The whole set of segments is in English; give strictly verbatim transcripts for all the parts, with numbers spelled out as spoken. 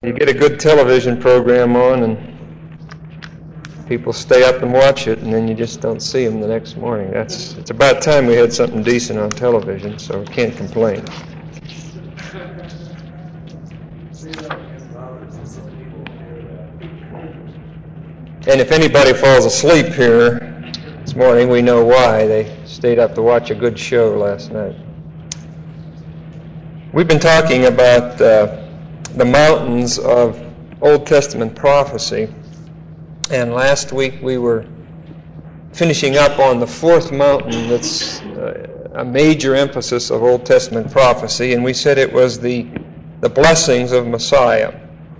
You get a good television program on and people stay up and watch it, and then you just don't see them the next morning. That's it's about time we had something decent on television, so I can't complain. And if anybody falls asleep here this morning, we know why. They stayed up to watch a good show last night. We've been talking about uh, the mountains of Old Testament prophecy, and last week we were finishing up on the fourth mountain that's uh, a major emphasis of Old Testament prophecy, and we said it was the, the blessings of Messiah.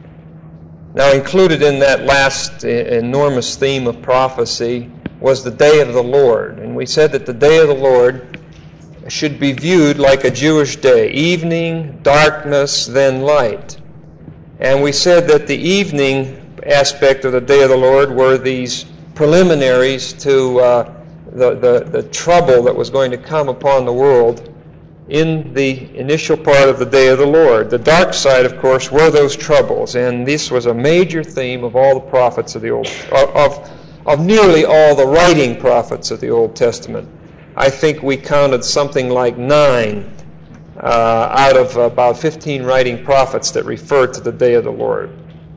Now, included in that last enormous theme of prophecy was the day of the Lord, and we said that the day of the Lord should be viewed like a Jewish day: evening, darkness, then light. And we said that the evening aspect of the day of the Lord were these preliminaries to uh, the, the, the trouble that was going to come upon the world in the initial part of the day of the Lord. The dark side, of course, were those troubles, and this was a major theme of all the prophets of the Old, of, of nearly all the writing prophets of the Old Testament. I think we counted something like nine uh, out of about fifteen writing prophets that refer to the day of the Lord.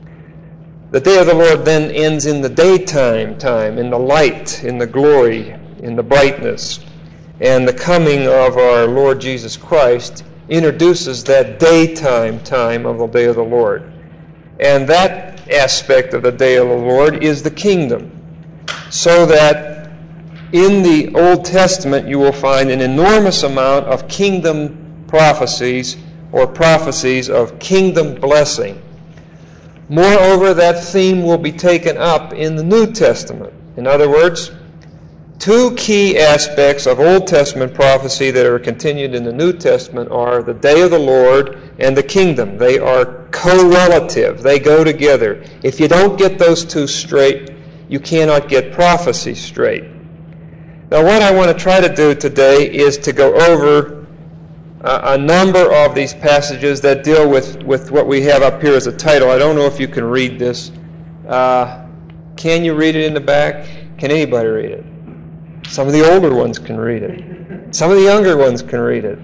The day of the Lord then ends in the daytime time, in the light, in the glory, in the brightness. And the coming of our Lord Jesus Christ introduces that daytime time of the day of the Lord. And that aspect of the day of the Lord is the kingdom. So that in the Old Testament you will find an enormous amount of kingdom prophecies or prophecies of kingdom blessing. Moreover, that theme will be taken up in the New Testament. In other words, two key aspects of Old Testament prophecy that are continued in the New Testament are the day of the Lord and the kingdom. They are correlative. They go together. If you don't get those two straight, you cannot get prophecy straight. Now, what I want to try to do today is to go over a number of these passages that deal with, with what we have up here as a title. I don't know if you can read this. Uh, can you read it in the back? Can anybody read it? Some of the older ones can read it. Some of the younger ones can read it.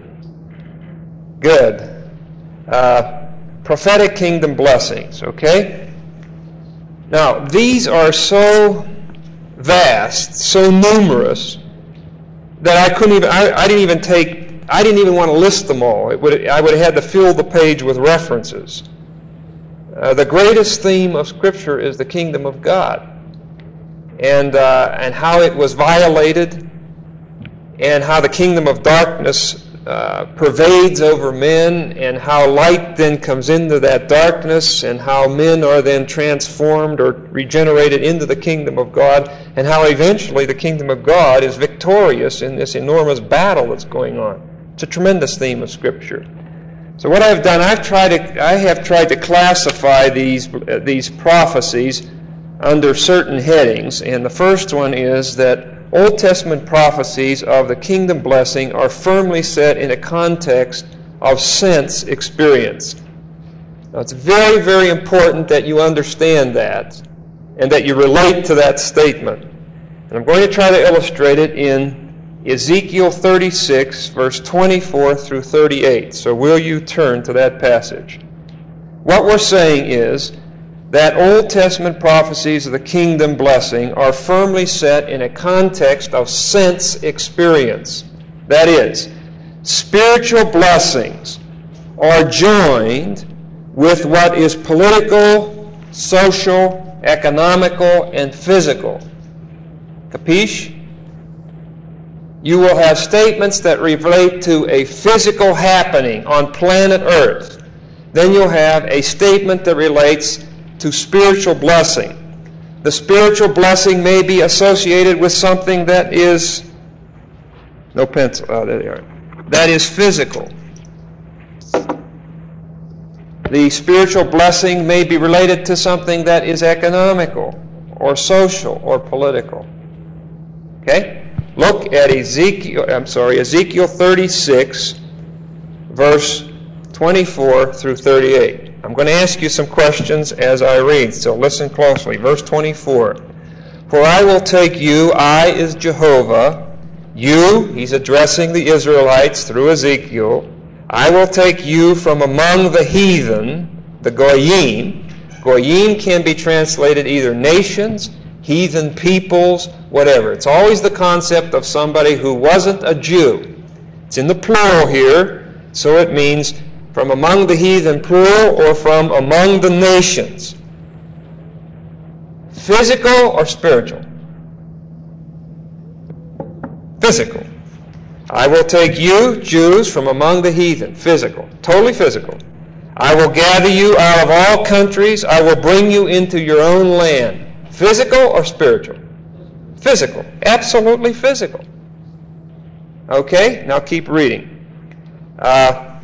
Good. Uh, prophetic kingdom blessings, okay? Now, these are so vast, so numerous, that I couldn't even, I, I didn't even take I didn't even want to list them all. It would, I would have had to fill the page with references. Uh, the greatest theme of Scripture is the kingdom of God, and uh, and how it was violated, and how the kingdom of darkness uh, pervades over men, and how light then comes into that darkness, and how men are then transformed or regenerated into the kingdom of God, and how eventually the kingdom of God is victorious in this enormous battle that's going on. It's a tremendous theme of Scripture. So what I've done, I've tried to, I have tried to classify these uh, these prophecies under certain headings, and the first one is that Old Testament prophecies of the kingdom blessing are firmly set in a context of sense experience. Now, it's very, very important that you understand that and that you relate to that statement. And I'm going to try to illustrate it in Ezekiel thirty-six, verse twenty-four through thirty-eight. So will you turn to that passage? What we're saying is that Old Testament prophecies of the kingdom blessing are firmly set in a context of sense experience. That is, spiritual blessings are joined with what is political, social, economical, and physical. Capiche? You will have statements that relate to a physical happening on planet Earth. Then you'll have a statement that relates to spiritual blessing. The spiritual blessing may be associated with something that is, no pencil, oh, there they are, that is physical. The spiritual blessing may be related to something that is economical or social or political. Okay? Look at Ezekiel, I'm sorry, Ezekiel thirty-six, verse twenty-four through thirty-eight. I'm going to ask you some questions as I read, so listen closely. Verse twenty-four. For I will take you, I is Jehovah, you, he's addressing the Israelites through Ezekiel, I will take you from among the heathen, the Goyim. Goyim can be translated either nations, heathen peoples, whatever. It's always the concept of somebody who wasn't a Jew. It's in the plural here, so it means from among the heathen plural or from among the nations. Physical or spiritual? Physical. I will take you, Jews, from among the heathen. Physical. Totally physical. I will gather you out of all countries. I will bring you into your own land. Physical or spiritual? Physical. Absolutely physical. Okay? Now keep reading. Uh,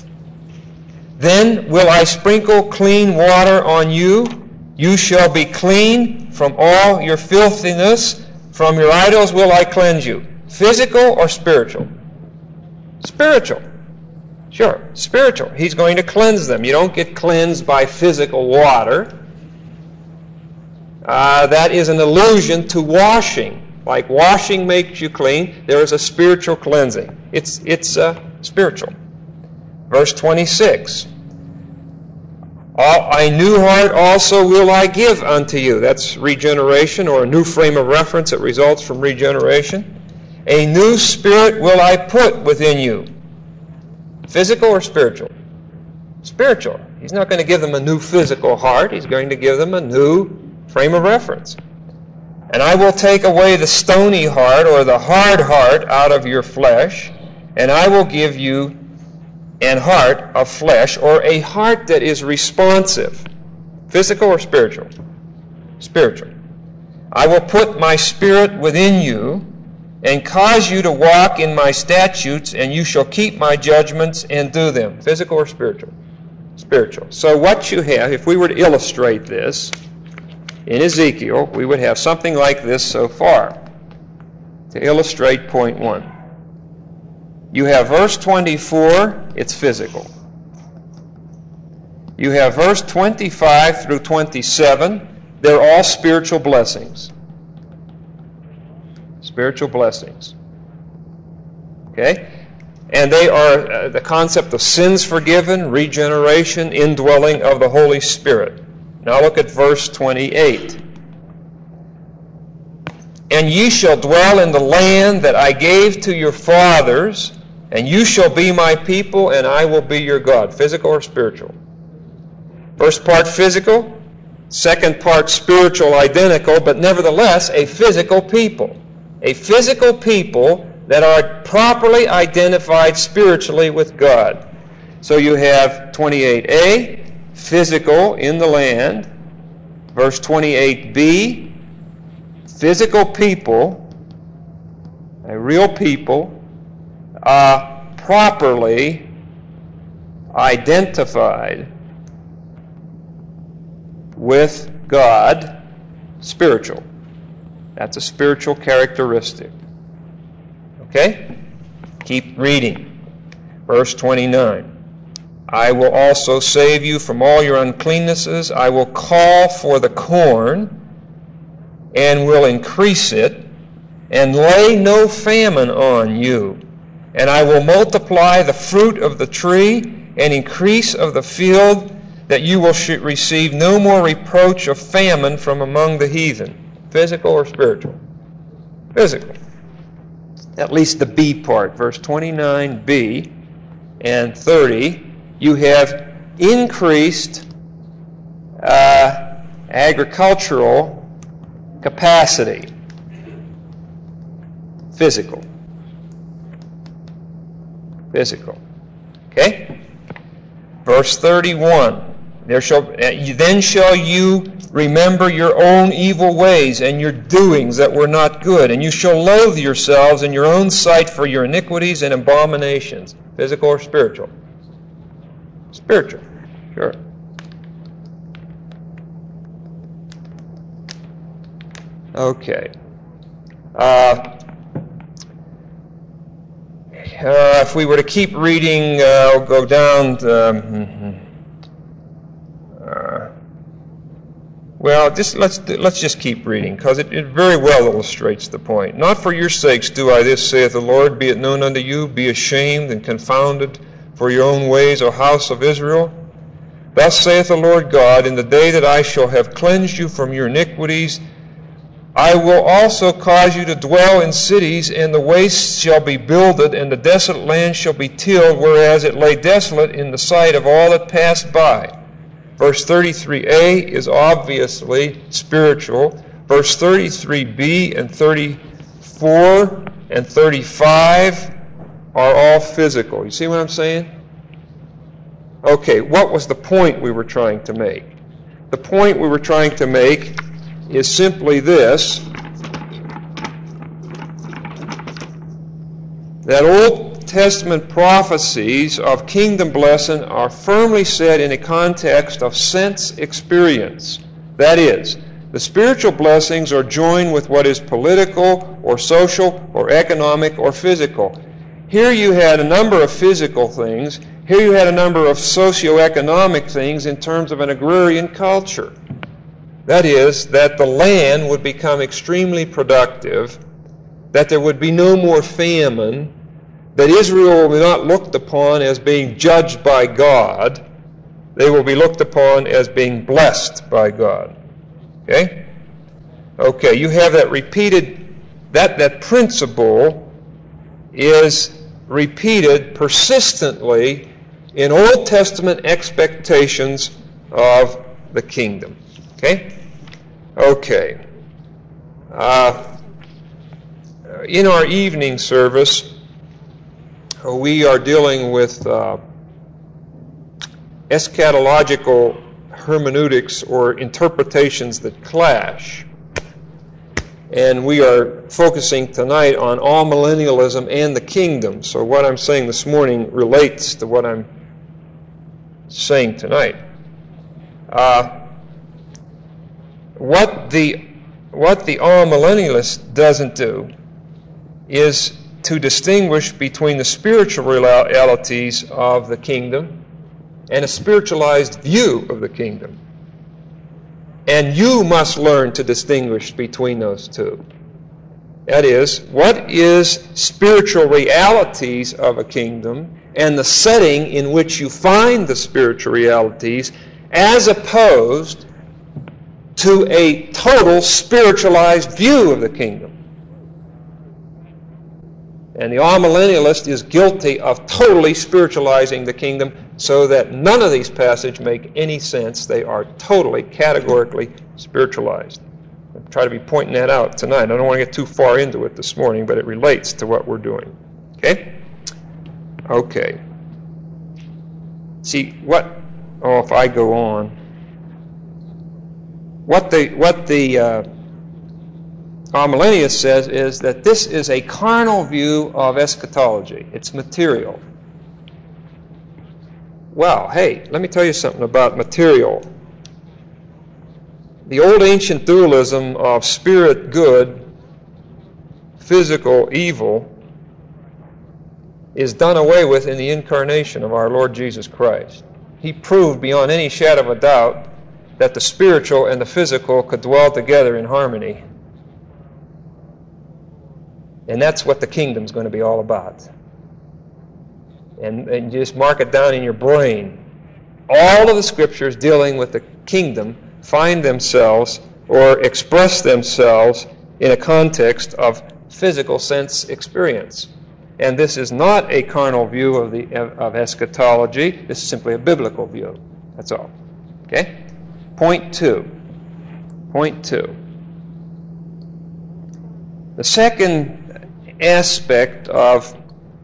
then will I sprinkle clean water on you. You shall be clean from all your filthiness. From your idols will I cleanse you. Physical or spiritual? Spiritual. Sure, spiritual. He's going to cleanse them. You don't get cleansed by physical water. Uh, that is an allusion to washing. Like washing makes you clean, there is a spiritual cleansing. It's, it's uh, spiritual. Verse twenty-six. A new heart also will I give unto you. That's regeneration, or a new frame of reference that results from regeneration. A new spirit will I put within you. Physical or spiritual? Spiritual. He's not going to give them a new physical heart. He's going to give them a new frame of reference. And I will take away the stony heart, or the hard heart, out of your flesh, and I will give you an heart of flesh, or a heart that is responsive. Physical or spiritual? Spiritual. I will put my spirit within you, and cause you to walk in my statutes, and you shall keep my judgments and do them. Physical or spiritual? Spiritual. So what you have, if we were to illustrate this, in Ezekiel, we would have something like this so far. To illustrate point one. You have verse twenty-four, it's physical. You have verse twenty-five through twenty-seven, they're all spiritual blessings. Spiritual blessings. Okay? And they are uh, the concept of sins forgiven, regeneration, indwelling of the Holy Spirit. Now look at verse twenty-eight. And ye shall dwell in the land that I gave to your fathers, and you shall be my people, and I will be your God. Physical or spiritual? First part physical, second part spiritual, identical, but nevertheless a physical people. A physical people that are properly identified spiritually with God. So you have twenty-eight A, physical in the land. Verse twenty-eight B, physical people, a real people, uh, properly identified with God, spiritual. That's a spiritual characteristic. Okay? Keep reading. Verse twenty-nine. I will also save you from all your uncleannesses. I will call for the corn and will increase it, and lay no famine on you. And I will multiply the fruit of the tree and increase of the field, that you will receive no more reproach of famine from among the heathen. Physical or spiritual? Physical. At least the B part, verse twenty-nine B and thirty, you have increased uh, agricultural capacity. Physical. Physical. Okay? Verse thirty-one. There shall then shall you remember your own evil ways and your doings that were not good, and you shall loathe yourselves in your own sight for your iniquities and abominations. Physical or spiritual? Spiritual. Sure. Okay. Uh, uh, if we were to keep reading, uh, I'll go down to, um, Well, just let's let's just keep reading, because it, it very well illustrates the point. Not for your sakes do I this, saith the Lord, be it known unto you, be ashamed and confounded for your own ways, O house of Israel. Thus saith the Lord God, in the day that I shall have cleansed you from your iniquities, I will also cause you to dwell in cities, and the wastes shall be builded, and the desolate land shall be tilled, whereas it lay desolate in the sight of all that passed by. Verse thirty-three a is obviously spiritual. Verse thirty-three b and thirty-four and thirty-five are all physical. You see what I'm saying? Okay, what was the point we were trying to make? The point we were trying to make is simply this, that Old Testament prophecies of kingdom blessing are firmly set in a context of sense experience. That is, the spiritual blessings are joined with what is political or social or economic or physical. Here you had a number of physical things. Here you had a number of socioeconomic things in terms of an agrarian culture. That is, that the land would become extremely productive, that there would be no more famine, that Israel will be not looked upon as being judged by God. They will be looked upon as being blessed by God. Okay? Okay, you have that repeated, that, that principle is repeated persistently in Old Testament expectations of the kingdom. Okay? Okay. Uh, in our evening service, we are dealing with uh, eschatological hermeneutics, or interpretations that clash. And we are focusing tonight on all-millennialism and the kingdom. So what I'm saying this morning relates to what I'm saying tonight. Uh, what the what the all-millennialist doesn't do is to distinguish between the spiritual realities of the kingdom and a spiritualized view of the kingdom. And you must learn to distinguish between those two. That is, what is spiritual realities of a kingdom and the setting in which you find the spiritual realities, as opposed to a total spiritualized view of the kingdom. And the all-millennialist is guilty of totally spiritualizing the kingdom, so that none of these passages make any sense. They are totally, categorically spiritualized. I'll try to be pointing that out tonight. I don't want to get too far into it this morning, but it relates to what we're doing. Okay? Okay. See, what... Oh, if I go on... What the... What the uh, all-millennialist says is that this is a carnal view of eschatology. It's material. Well, hey, let me tell you something about material. The old ancient dualism of spirit good, physical evil, is done away with in the incarnation of our Lord Jesus Christ. He proved beyond any shadow of a doubt that the spiritual and the physical could dwell together in harmony. And that's what the kingdom's going to be all about. And, and just mark it down in your brain. All of the scriptures dealing with the kingdom find themselves or express themselves in a context of physical sense experience. And this is not a carnal view of the of eschatology. This is simply a biblical view. That's all. Okay? Point two. Point two. The second aspect of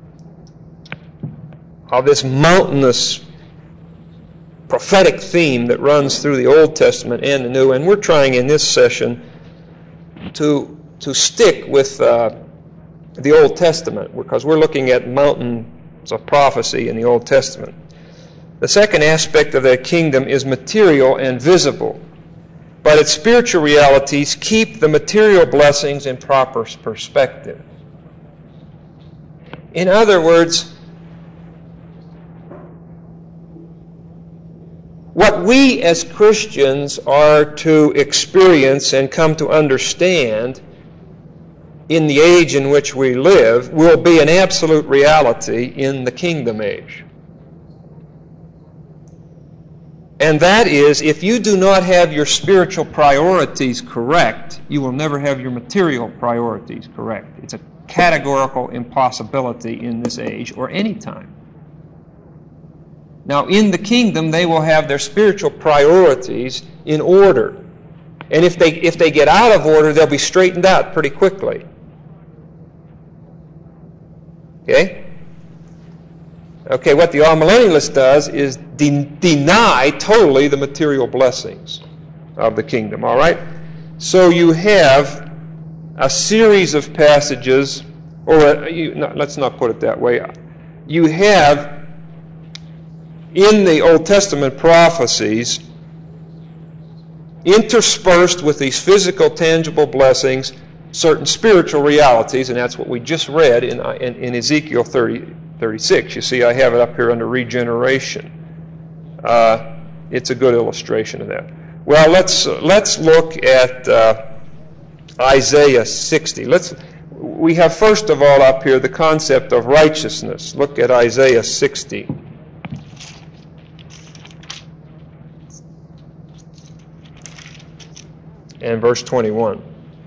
of this mountainous prophetic theme that runs through the Old Testament and the New, and we're trying in this session to to stick with uh, the Old Testament, because we're looking at mountains of prophecy in the Old Testament. The second aspect of that kingdom is material and visible, but its spiritual realities keep the material blessings in proper perspective. In other words, what we as Christians are to experience and come to understand in the age in which we live will be an absolute reality in the kingdom age. And that is, if you do not have your spiritual priorities correct, you will never have your material priorities correct. It's a categorical impossibility in this age or any time. Now, in the kingdom, they will have their spiritual priorities in order. And if they, if they get out of order, they'll be straightened out pretty quickly. Okay? Okay, what the all-millennialist does is de- deny totally the material blessings of the kingdom, all right? So you have a series of passages, or a, you, no, let's not put it that way. You have in the Old Testament prophecies, interspersed with these physical, tangible blessings, certain spiritual realities, and that's what we just read in, in, in Ezekiel thirty, thirty-six. You see, I have it up here under regeneration. Uh, it's a good illustration of that. Well, let's let's look at uh, Isaiah sixty. Let's we have first of all up here the concept of righteousness. Look at Isaiah sixty. And verse twenty-one.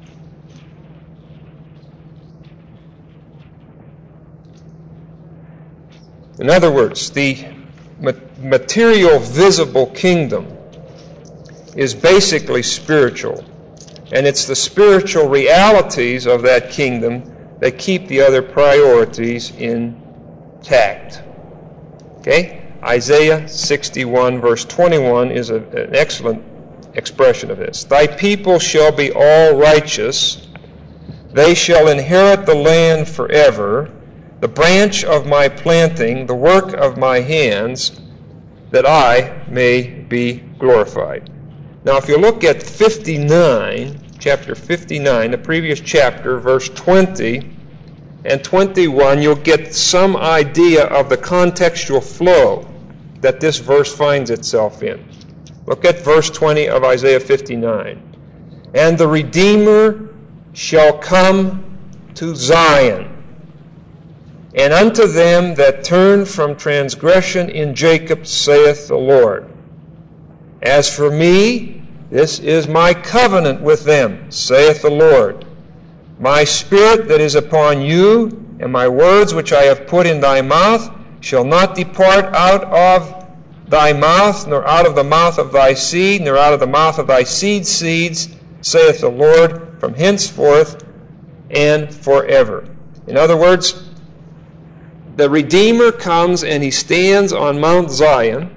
In other words, the material visible kingdom is basically spiritual. And it's the spiritual realities of that kingdom that keep the other priorities intact. Okay? Isaiah sixty-one, verse twenty-one is a, an excellent expression of this. Thy people shall be all righteous. They shall inherit the land forever. The branch of my planting, the work of my hands, that I may be glorified. Now, if you look at fifty-nine, chapter fifty-nine, the previous chapter, verse twenty and twenty-one, you'll get some idea of the contextual flow that this verse finds itself in. Look at verse twenty of Isaiah fifty-nine. And the Redeemer shall come to Zion, and unto them that turn from transgression in Jacob, saith the Lord. As for me, this is my covenant with them, saith the Lord. My spirit that is upon you, and my words which I have put in thy mouth, shall not depart out of thy mouth, nor out of the mouth of thy seed, nor out of the mouth of thy seed's seeds, saith the Lord, from henceforth and forever. In other words, the Redeemer comes and he stands on Mount Zion.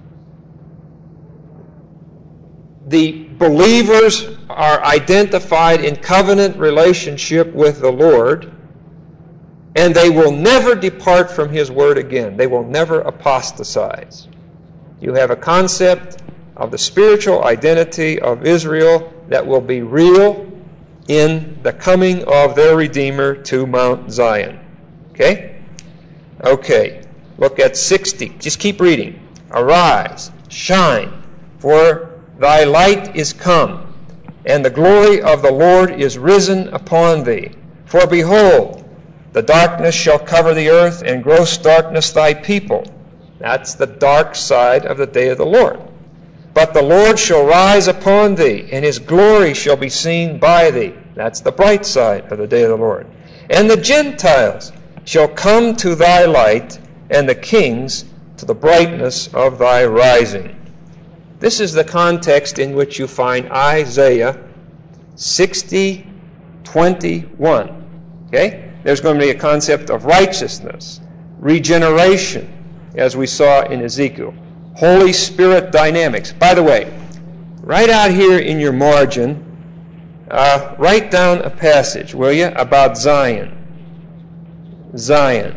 The believers are identified in covenant relationship with the Lord, and they will never depart from his word again. They will never apostatize. You have a concept of the spiritual identity of Israel that will be real in the coming of their Redeemer to Mount Zion. Okay? Okay. Look at sixty. Just keep reading. Arise, shine, for thy light is come, and the glory of the Lord is risen upon thee. For behold, the darkness shall cover the earth, and gross darkness thy people. That's the dark side of the day of the Lord. But the Lord shall rise upon thee, and his glory shall be seen by thee. That's the bright side of the day of the Lord. And the Gentiles shall come to thy light, and the kings to the brightness of thy rising. This is the context in which you find Isaiah sixty, twenty-one. Okay? There's going to be a concept of righteousness, regeneration, as we saw in Ezekiel. Holy Spirit dynamics. By the way, right out here in your margin, uh, write down a passage, will you, about Zion. Zion.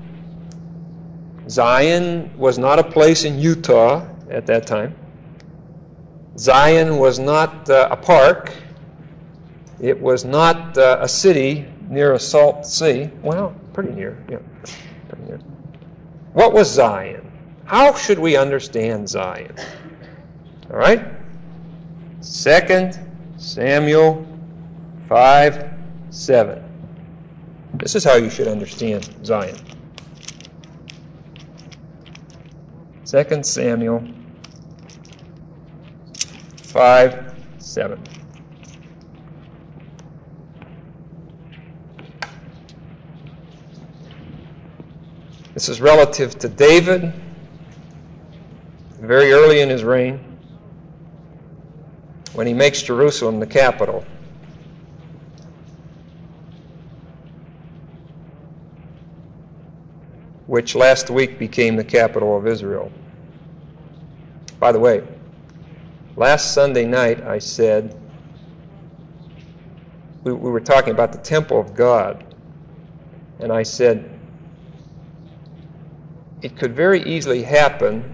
Zion was not a place in Utah at that time. Zion was not uh, a park. It was not uh, a city near a salt sea. Well, pretty near, yeah, pretty near. What was Zion? How should we understand Zion? All right? Second Samuel five seven. This is how you should understand Zion. Second Samuel five seven. This is relative to David, very early in his reign, when he makes Jerusalem the capital. Which last week became the capital of Israel. By the way, last Sunday night I said, we, we were talking about the temple of God, and I said, it could very easily happen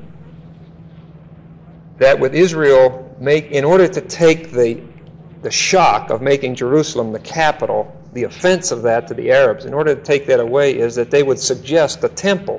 that with Israel, make, in order to take the, the shock of making Jerusalem the capital, the offense of that to the Arabs, in order to take that away, is that they would suggest a temple.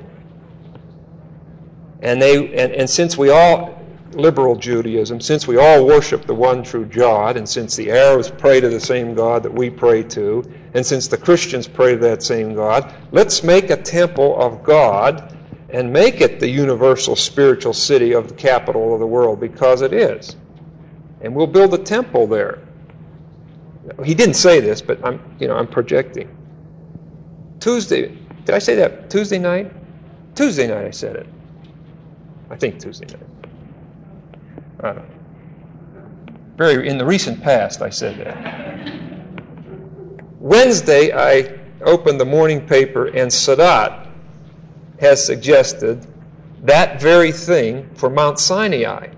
And they and, and since we all, liberal Judaism, since we all worship the one true God, and since the Arabs pray to the same God that we pray to, and since the Christians pray to that same God, let's make a temple of God and make it the universal spiritual city of the capital of the world, because it is. And we'll build a temple there. He didn't say this, but I'm, you know, I'm projecting. Tuesday, did I say that Tuesday night? Tuesday night I said it. I think Tuesday night. I don't know. Very, in the recent past I said that. Wednesday I opened the morning paper, and Sadat has suggested that very thing for Mount Sinai.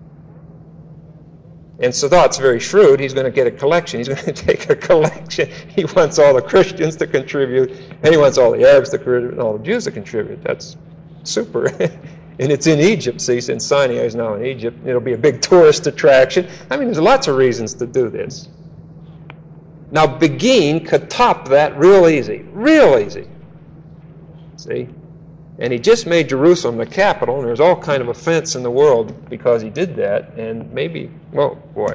And Sadat's very shrewd. He's going to get a collection. He's going to take a collection. He wants all the Christians to contribute, and he wants all the Arabs to contribute, and all the Jews to contribute. That's super. And it's in Egypt, see, since Sinai is now in Egypt. It'll be a big tourist attraction. I mean, there's lots of reasons to do this. Now, Begin could top that real easy. Real easy. See? And he just made Jerusalem the capital, and there's all kind of offense in the world because he did that, and maybe, well, boy.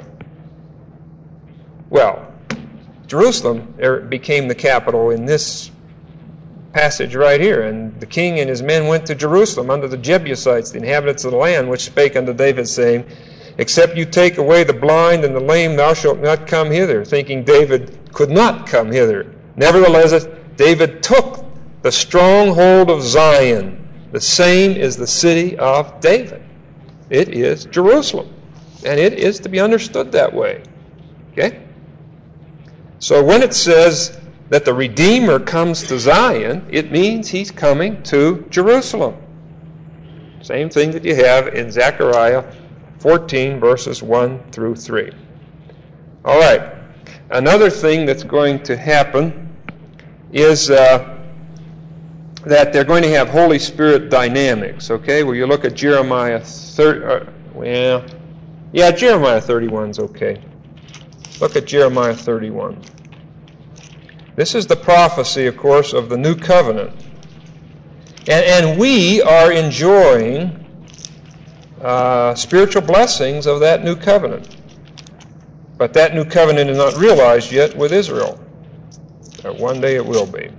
Well, Jerusalem became the capital in this passage right here. And the king and his men went to Jerusalem unto the Jebusites, the inhabitants of the land, which spake unto David, saying, Except you take away the blind and the lame, thou shalt not come hither, thinking David could not come hither. Nevertheless, David took the stronghold of Zion. The same is the city of David. It is Jerusalem. And it is to be understood that way. Okay? So when it says that the Redeemer comes to Zion, it means he's coming to Jerusalem. Same thing that you have in Zechariah fourteen, verses one through three. All right. Another thing that's going to happen is uh, that they're going to have Holy Spirit dynamics, okay? Well, you look at Jeremiah thirty, uh, well, yeah, Jeremiah thirty-one is okay. Look at Jeremiah thirty-one. This is the prophecy, of course, of the new covenant. And, and we are enjoying uh, spiritual blessings of that new covenant. But that new covenant is not realized yet with Israel. But one day it will be.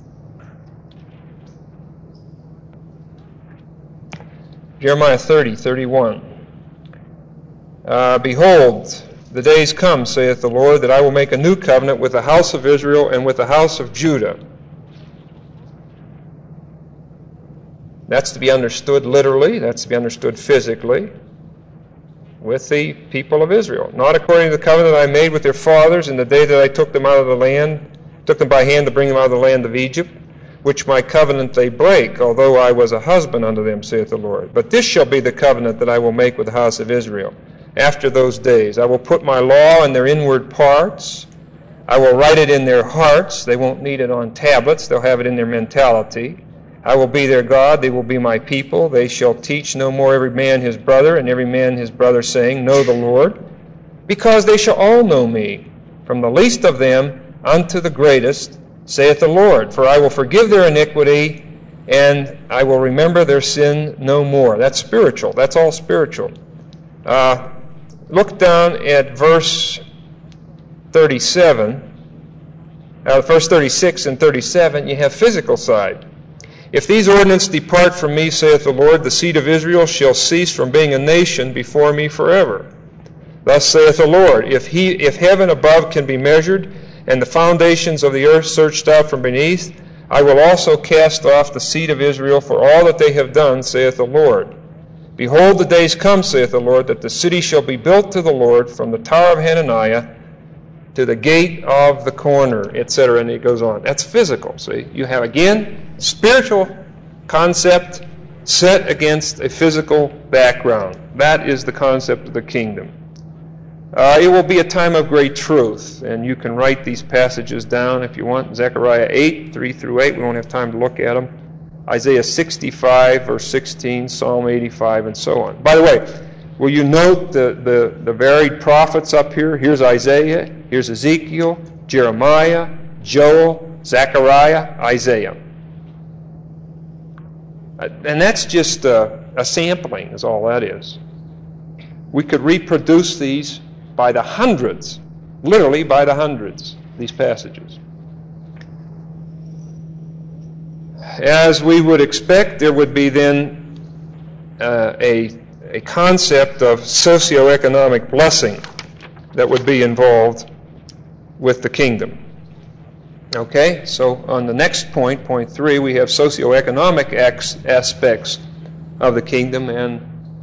Jeremiah thirty, thirty-one. Uh, Behold, the days come, saith the Lord, that I will make a new covenant with the house of Israel and with the house of Judah. That's to be understood literally. That's to be understood physically. With the people of Israel. Not according to the covenant I made with their fathers in the day that I took them out of the land, took them by hand to bring them out of the land of Egypt, which my covenant they break, although I was a husband unto them, saith the Lord. But this shall be the covenant that I will make with the house of Israel. After those days, I will put my law in their inward parts. I will write it in their hearts. They won't need it on tablets. They'll have it in their mentality. I will be their God. They will be my people. They shall teach no more every man his brother, and every man his brother, saying, Know the Lord. Because they shall all know me, from the least of them unto the greatest, saith the Lord. For I will forgive their iniquity, and I will remember their sin no more. That's spiritual. That's all spiritual. Uh, look down at verse thirty-seven. Uh, verse thirty-six and thirty-seven, you have physical side. If these ordinances depart from me, saith the Lord, the seed of Israel shall cease from being a nation before me forever. Thus saith the Lord, if he, if heaven above can be measured, and the foundations of the earth searched out from beneath, I will also cast off the seed of Israel for all that they have done, saith the Lord. Behold, the days come, saith the Lord, that the city shall be built to the Lord from the tower of Hananiah to the gate of the corner, et cetera. And it goes on. That's physical, see? You have, again, spiritual concept set against a physical background. That is the concept of the kingdom. Uh, it will be a time of great truth, and you can write these passages down if you want. Zechariah eight, three through eight, we won't have time to look at them. Isaiah sixty-five, verse sixteen, Psalm eighty-five, and so on. By the way, will you note the, the, the varied prophets up here? Here's Isaiah, here's Ezekiel, Jeremiah, Joel, Zechariah, Isaiah. And that's just a, a sampling, is all that is. We could reproduce these by the hundreds, literally by the hundreds, these passages. As we would expect, there would be then uh, a, a concept of socioeconomic blessing that would be involved with the kingdom. Okay, so on the next point, point three, we have socioeconomic aspects of the kingdom, and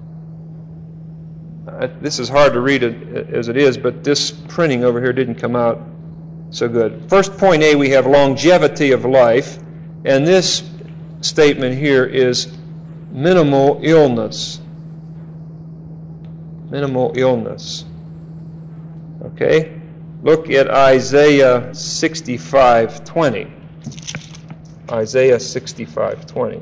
uh, this is hard to read it as it is, but this printing over here didn't come out so good. First, point A, we have longevity of life, and this statement here is minimal illness. Minimal illness. Okay? Look at Isaiah sixty-five twenty. Isaiah sixty-five twenty.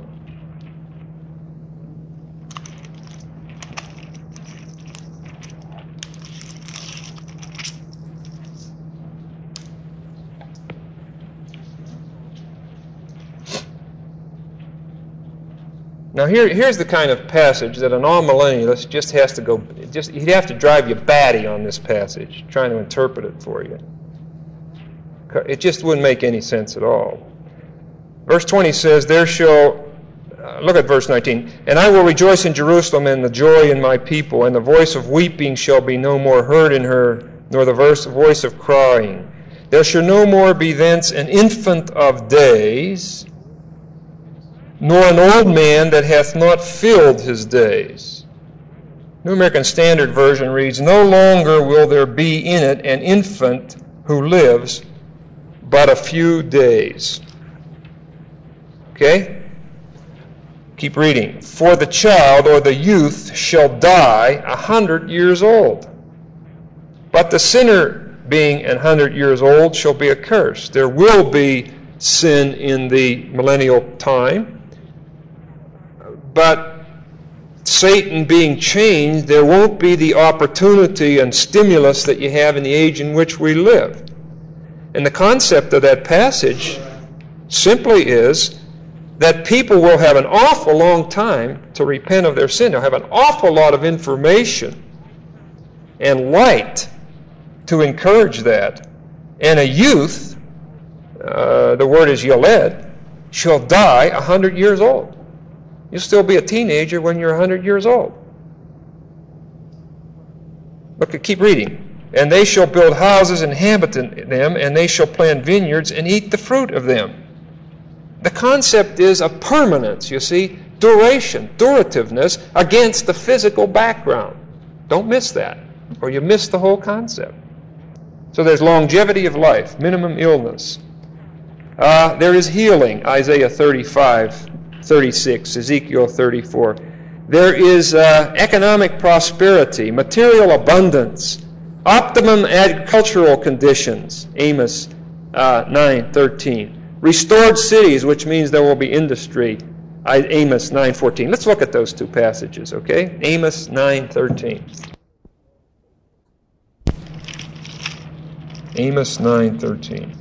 Now here, here's the kind of passage that an all-millennialist just has to go, just he'd have to drive you batty on this passage, trying to interpret it for you. It just wouldn't make any sense at all. Verse twenty says, there shall, uh, look at verse nineteen, and I will rejoice in Jerusalem and the joy in my people, and the voice of weeping shall be no more heard in her, nor the verse, voice of crying. There shall no more be thence an infant of days, nor an old man that hath not filled his days. New American Standard Version reads, no longer will there be in it an infant who lives but a few days. Okay? Keep reading. For the child or the youth shall die a hundred years old. But the sinner being an hundred years old shall be accursed. There will be sin in the millennial time. But Satan being changed, there won't be the opportunity and stimulus that you have in the age in which we live. And the concept of that passage simply is that people will have an awful long time to repent of their sin. They'll have an awful lot of information and light to encourage that. And a youth, uh, the word is yeled, shall die a hundred years old. You'll still be a teenager when you're a hundred years old. Look, keep reading. And they shall build houses and inhabit in them, and they shall plant vineyards and eat the fruit of them. The concept is of permanence, you see, duration, durativeness against the physical background. Don't miss that, or you miss the whole concept. So there's longevity of life, minimum illness. Uh, there is healing, Isaiah thirty-five. thirty-six, Ezekiel thirty-four. There is uh, economic prosperity, material abundance, optimum agricultural conditions, Amos uh, nine thirteen. Restored cities, which means there will be industry, Amos nine fourteen. Let's look at those two passages, okay? Amos nine thirteen. Amos nine thirteen.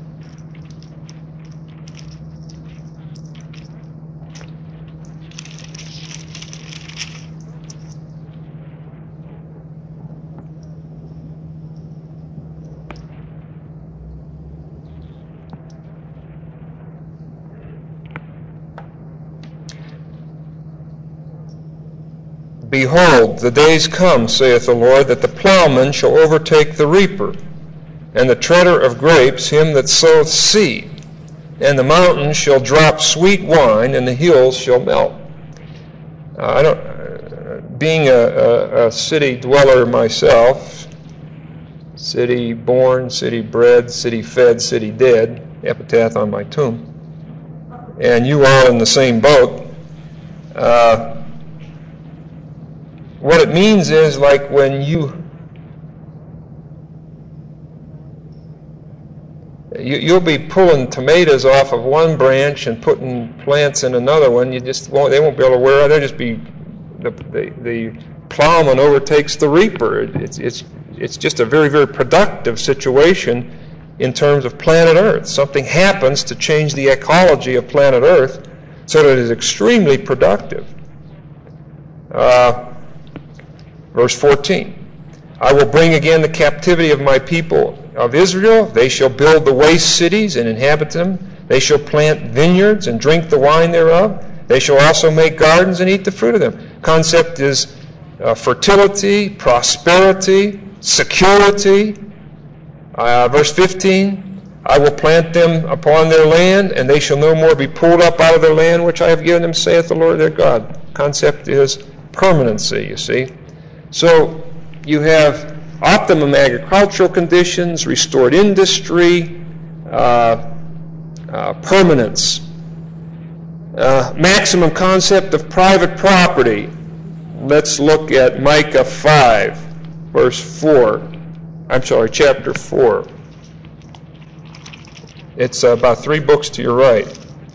Behold, the days come, saith the Lord, that the plowman shall overtake the reaper, and the treader of grapes him that soweth seed. And the mountains shall drop sweet wine, and the hills shall melt. Uh, I don't, uh, being a, a, a city dweller myself, city born, city bred, city fed, city dead, epitaph on my tomb, and you all in the same boat, uh, what it means is like when you You, you'll be pulling tomatoes off of one branch and putting plants in another one. You just won't, they won't be able to wear it. They'll just be, the, the, the plowman overtakes the reaper. It's, it's, it's just a very, very productive situation in terms of planet Earth. Something happens to change the ecology of planet Earth so that it is extremely productive. Uh, verse fourteen. I will bring again the captivity of my people of Israel. They shall build the waste cities and inhabit them. They shall plant vineyards and drink the wine thereof. They shall also make gardens and eat the fruit of them. Concept is uh, fertility, prosperity, security. Uh, verse fifteen, I will plant them upon their land, and they shall no more be pulled up out of their land which I have given them, saith the Lord their God. Concept is permanency, you see. So you have optimum agricultural conditions, restored industry, uh, uh, permanence, uh, maximum concept of private property. Let's look at Micah five, verse four. I'm sorry, chapter four. It's about three books to your right.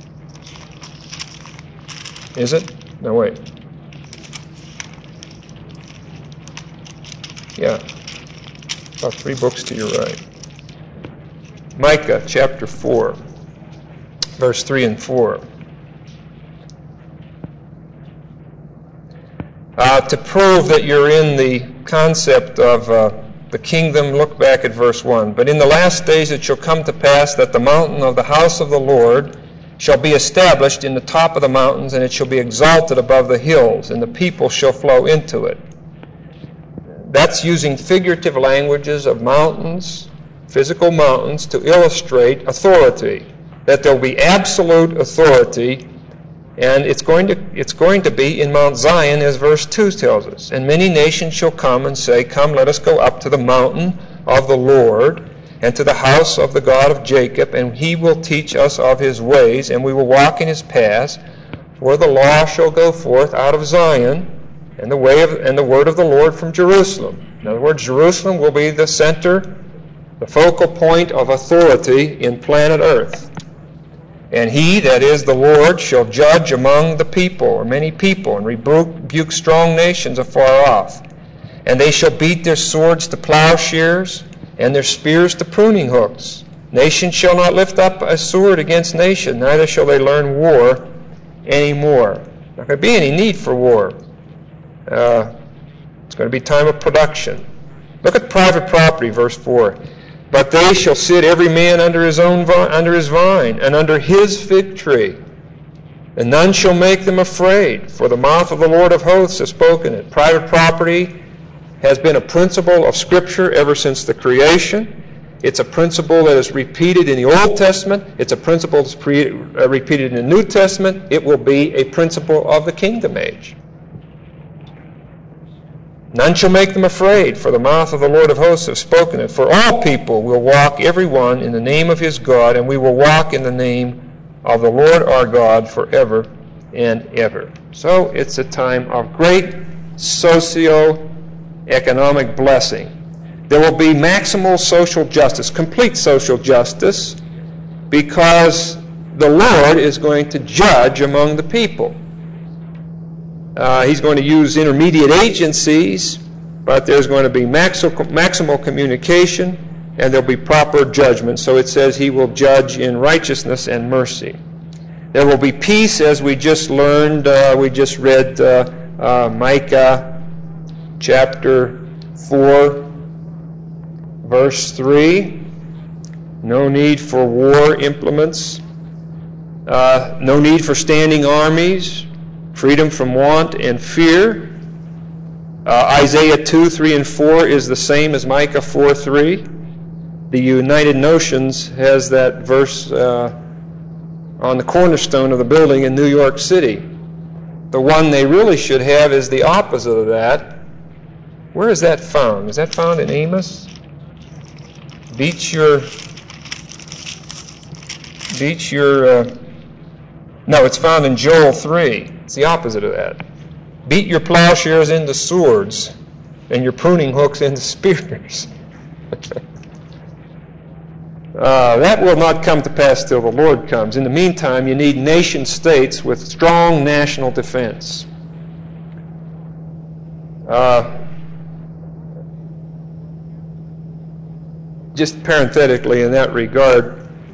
Is it? No, wait. Yeah, about three books to your right. Micah chapter four, verse three and four. Uh, to prove that you're in the concept of uh, the kingdom, look back at verse one. But in the last days it shall come to pass that the mountain of the house of the Lord shall be established in the top of the mountains, and it shall be exalted above the hills, and the people shall flow into it. That's using figurative languages of mountains, physical mountains, to illustrate authority, that there will be absolute authority, and it's going to it's going to be in Mount Zion, as verse two tells us. And many nations shall come and say, Come, let us go up to the mountain of the Lord, and to the house of the God of Jacob, and he will teach us of his ways, and we will walk in his paths. For the law shall go forth out of Zion, and the way of, and the word of the Lord from Jerusalem. In other words, Jerusalem will be the center, the focal point of authority in planet Earth. And he, that is the Lord, shall judge among the people, or many people, and rebuke strong nations afar off. And they shall beat their swords to plowshares, and their spears to pruning hooks. Nation shall not lift up a sword against nation, neither shall they learn war any more. Not going to be any need for war. Uh, it's going to be time of production. Look at private property, verse four. But they shall sit every man under his own vine, under his vine, and under his fig tree. And none shall make them afraid, for the mouth of the Lord of hosts has spoken it. Private property has been a principle of Scripture ever since the creation. It's a principle that is repeated in the Old Testament. It's a principle that's pre- uh, repeated in the New Testament. It will be a principle of the kingdom age. None shall make them afraid, for the mouth of the Lord of hosts has spoken it. For all people will walk, every one, in the name of his God, and we will walk in the name of the Lord our God forever and ever. So it's a time of great socio-economic blessing. There will be maximal social justice, complete social justice, because the Lord is going to judge among the people. Uh, he's going to use intermediate agencies, but there's going to be maximal, maximal communication, and there'll be proper judgment. So it says he will judge in righteousness and mercy. There will be peace, as we just learned. Uh, we just read uh, uh, Micah chapter four, verse three. No need for war implements. Uh, no need for standing armies. Freedom from want and fear. Uh, Isaiah two, three, and four is the same as Micah four, three. The United Nations has that verse uh, on the cornerstone of the building in New York City. The one they really should have is the opposite of that. Where is that found? Is that found in Amos? Beat your... Beat your... Uh, no, it's found in Joel three. It's the opposite of that. Beat your plowshares into swords and your pruning hooks into spears. uh, that will not come to pass till the Lord comes. In the meantime, you need nation states with strong national defense. Uh, just parenthetically in that regard,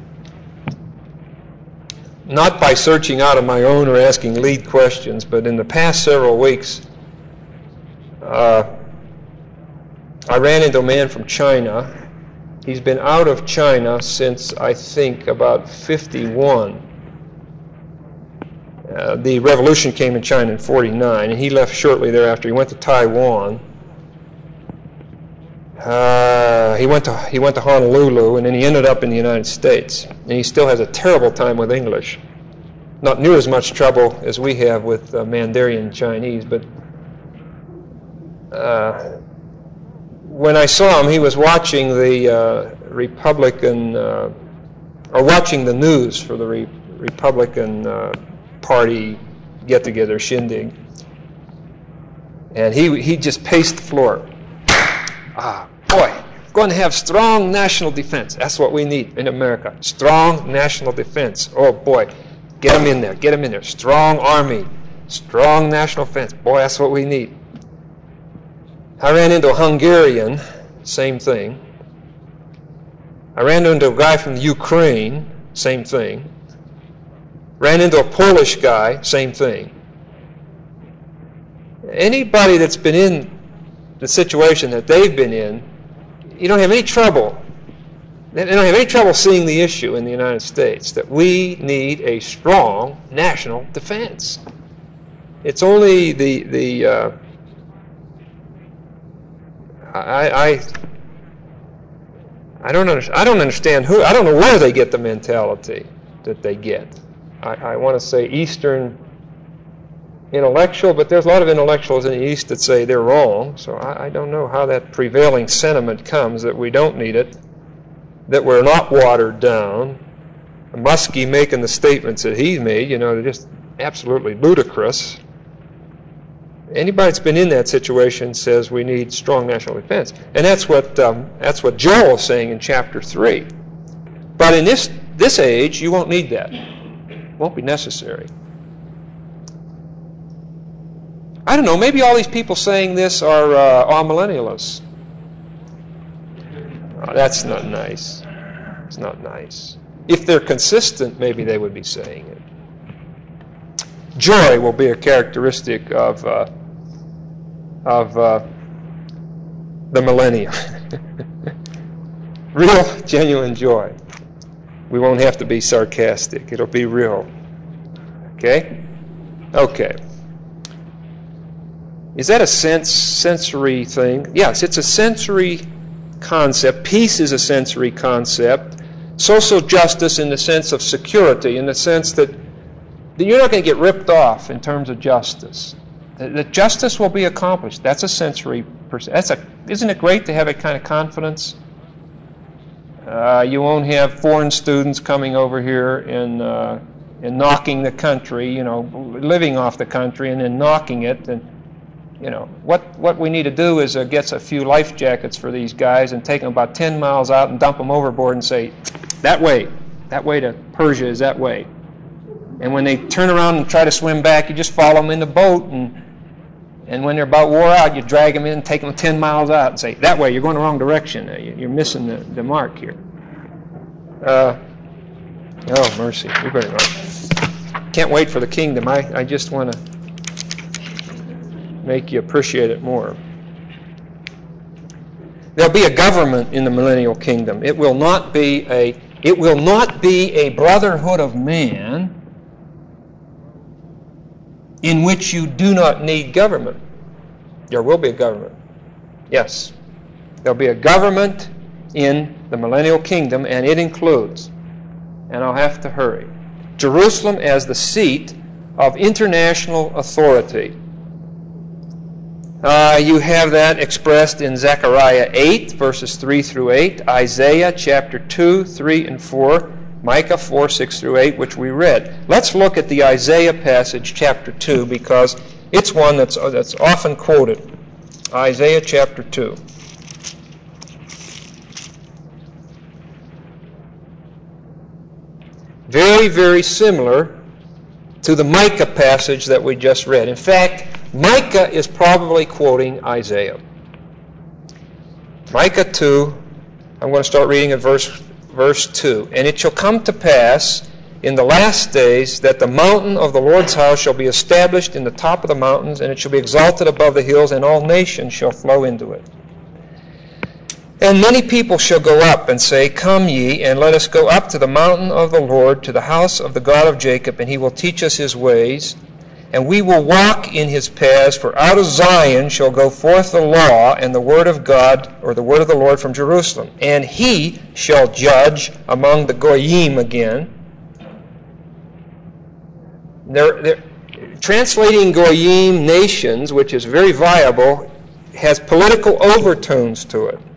not by searching out on my own or asking lead questions, but in the past several weeks, uh, I ran into a man from China. He's been out of China since, I think, about fifty-one. Uh, the revolution came in China in forty-nine, and he left shortly thereafter. He went to Taiwan. Uh, he went to he went to Honolulu, and then he ended up in the United States. And he still has a terrible time with English. Not near as much trouble as we have with uh, Mandarin Chinese, but uh, when I saw him, he was watching the uh, Republican, uh, or watching the news for the Re- Republican uh, Party get-together shindig, and he he just paced the floor. Ah, boy, going to have strong national defense. That's what we need in America. Strong national defense. Oh, boy, get them in there. Get them in there. Strong army. Strong national defense. Boy, that's what we need. I ran into a Hungarian. Same thing. I ran into a guy from the Ukraine. Same thing. Ran into a Polish guy. Same thing. Anybody that's been in the situation that they've been in, you don't have any trouble. They don't have any trouble seeing the issue in the United States that we need a strong national defense. It's only the the uh, I I I don't understand. I don't understand who. I don't know where they get the mentality that they get. I, I want to say Eastern intellectual, but there's a lot of intellectuals in the East that say they're wrong, so I, I don't know how that prevailing sentiment comes that we don't need it, that we're not watered down. Muskie making the statements that he's made, you know, they're just absolutely ludicrous. Anybody that's been in that situation says we need strong national defense. And that's what um, that's what Joel is saying in chapter three. But in this, this age, you won't need that. It won't be necessary. I don't know, maybe all these people saying this are uh, amillennialists. Oh, that's not nice. It's not nice. If they're consistent, maybe they would be saying it. Joy will be a characteristic of uh, of uh, the millennium. Real, genuine joy. We won't have to be sarcastic. It'll be real. Okay? Okay. Is that a sense, sensory thing? Yes, it's a sensory concept. Peace is a sensory concept. Social justice in the sense of security, in the sense that, that you're not going to get ripped off in terms of justice. That, that justice will be accomplished. That's a sensory person. That's a. Isn't it great to have that kind of confidence? Uh, you won't have foreign students coming over here and uh, and knocking the country, you know, living off the country and then knocking it. And you know what what we need to do is uh, get a few life jackets for these guys and take them about ten miles out and dump them overboard and say, that way, that way to Persia is that way. And when they turn around and try to swim back, you just follow them in the boat, and and when they're about wore out, you drag them in, take them ten miles out, and say, that way, you're going the wrong direction. You're missing the, the mark here. Uh, oh, mercy. We better go. Can't wait for the kingdom. I, I just want to make you appreciate it more. There'll be a government in the millennial kingdom. It will not be a it will not be a brotherhood of man in which you do not need government. There will be a government. Yes. There'll be a government in the millennial kingdom, and it includes, and I'll have to hurry, Jerusalem as the seat of international authority. Uh, you have that expressed in Zechariah eight, verses three through eight, Isaiah chapter two, three and four, Micah four, six through eight, which we read. Let's look at the Isaiah passage, chapter two, because it's one that's, that's often quoted. Isaiah chapter two. Very, very similar to the Micah passage that we just read. In fact, Micah is probably quoting Isaiah. Micah two, I'm going to start reading at verse, verse two. And it shall come to pass in the last days that the mountain of the Lord's house shall be established in the top of the mountains, and it shall be exalted above the hills, and all nations shall flow into it. And many people shall go up and say, Come ye, and let us go up to the mountain of the Lord, to the house of the God of Jacob, and he will teach us his ways, and we will walk in his paths. For out of Zion shall go forth the law and the word of God, or the word of the Lord from Jerusalem. And he shall judge among the Goyim again. They're, they're, translating Goyim, nations, which is very viable, has political overtones to it.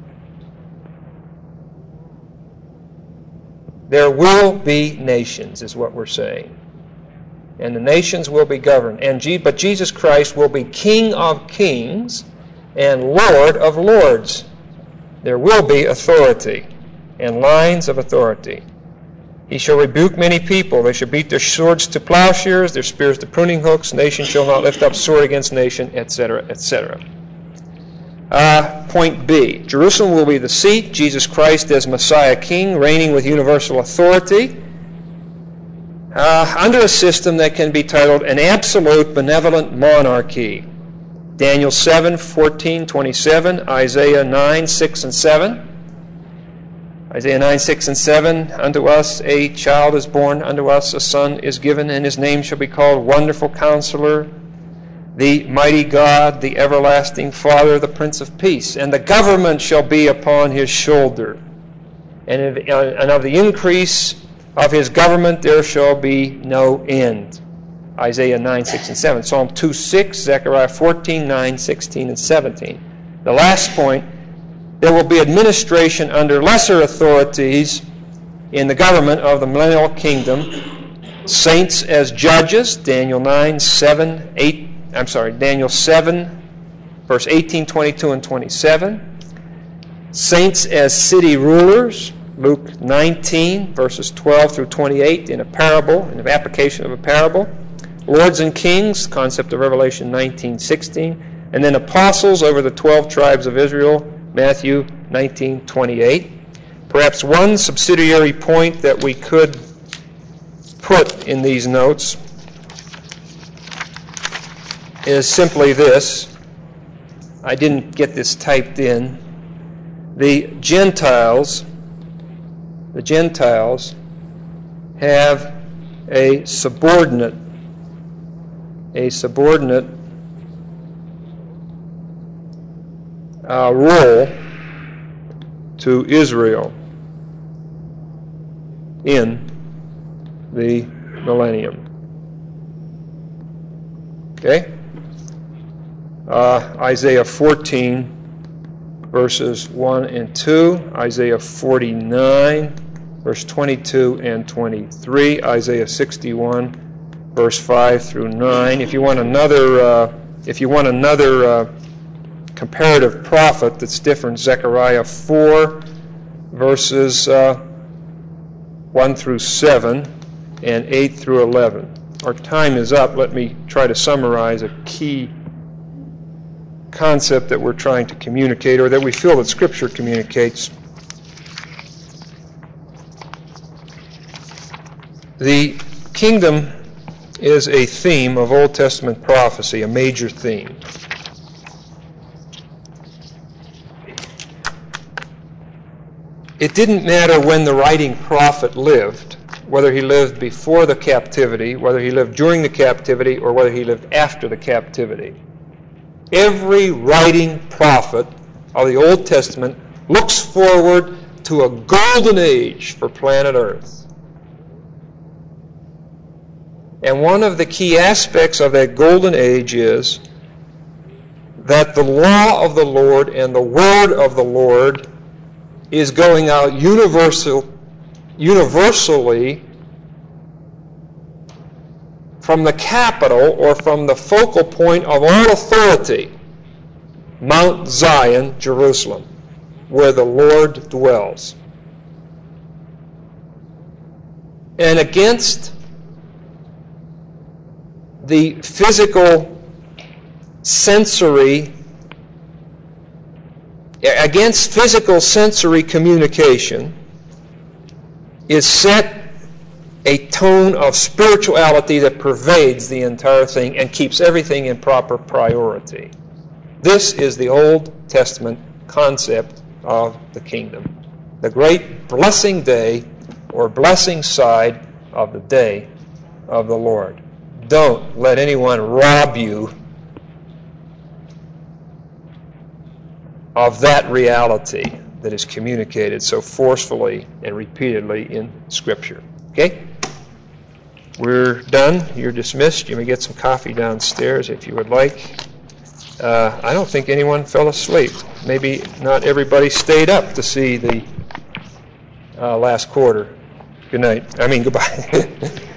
There will be nations, is what we're saying. And the nations will be governed. And G- but Jesus Christ will be King of kings and Lord of lords. There will be authority and lines of authority. He shall rebuke many people. They shall beat their swords to plowshares, their spears to pruning hooks. Nation shall not lift up sword against nation, et cetera, et cetera. Uh, point B. Jerusalem will be the seat. Jesus Christ as Messiah King, reigning with universal authority. Uh, under a system that can be titled an absolute benevolent monarchy. Daniel seven, fourteen, twenty-seven, Isaiah nine, six and seven. Isaiah nine, six and seven, Unto us a child is born, unto us a son is given, and his name shall be called Wonderful Counselor, the Mighty God, the Everlasting Father, the Prince of Peace. And the government shall be upon his shoulder. And of the increase of his government there shall be no end. Isaiah nine, six and seven. Psalm two, six, Zechariah fourteen, nine, sixteen and seventeen. The last point, there will be administration under lesser authorities in the government of the millennial kingdom. Saints as judges, Daniel nine, seven, eight, I'm sorry, Daniel seven, verse eighteen, twenty-two and twenty-seven. Saints as city rulers, Luke nineteen, verses twelve through twenty-eight, in a parable, in an application of a parable. Lords and kings, concept of Revelation nineteen, sixteen. And then apostles over the twelve tribes of Israel, Matthew nineteen, twenty-eight. Perhaps one subsidiary point that we could put in these notes is simply this. I didn't get this typed in. The Gentiles The Gentiles have a subordinate, a subordinate uh, role to Israel in the millennium. Okay? Uh, Isaiah fourteen, verses one and two, Isaiah forty-nine, verse twenty-two and twenty-three, Isaiah sixty-one, verse five through nine. If you want another, uh, if you want another uh, comparative prophet that's different, Zechariah four, verses uh, one through seven and eight through eleven. Our time is up. Let me try to summarize a key concept that we're trying to communicate, or that we feel that Scripture communicates. The kingdom is a theme of Old Testament prophecy, a major theme. It didn't matter when the writing prophet lived, whether he lived before the captivity, whether he lived during the captivity, or whether he lived after the captivity. Every writing prophet of the Old Testament looks forward to a golden age for planet Earth. And one of the key aspects of that golden age is that the law of the Lord and the word of the Lord is going out universal, universally from the capital or from the focal point of all authority, Mount Zion, Jerusalem, where the Lord dwells. And against the physical, sensory, against physical sensory communication is set a tone of spirituality that pervades the entire thing and keeps everything in proper priority. This is the Old Testament concept of the kingdom. The great blessing day or blessing side of the day of the Lord. Don't let anyone rob you of that reality that is communicated so forcefully and repeatedly in Scripture. Okay? We're done. You're dismissed. You may get some coffee downstairs if you would like. Uh, I don't think anyone fell asleep. Maybe not everybody stayed up to see the uh, last quarter. Good night. I mean, goodbye.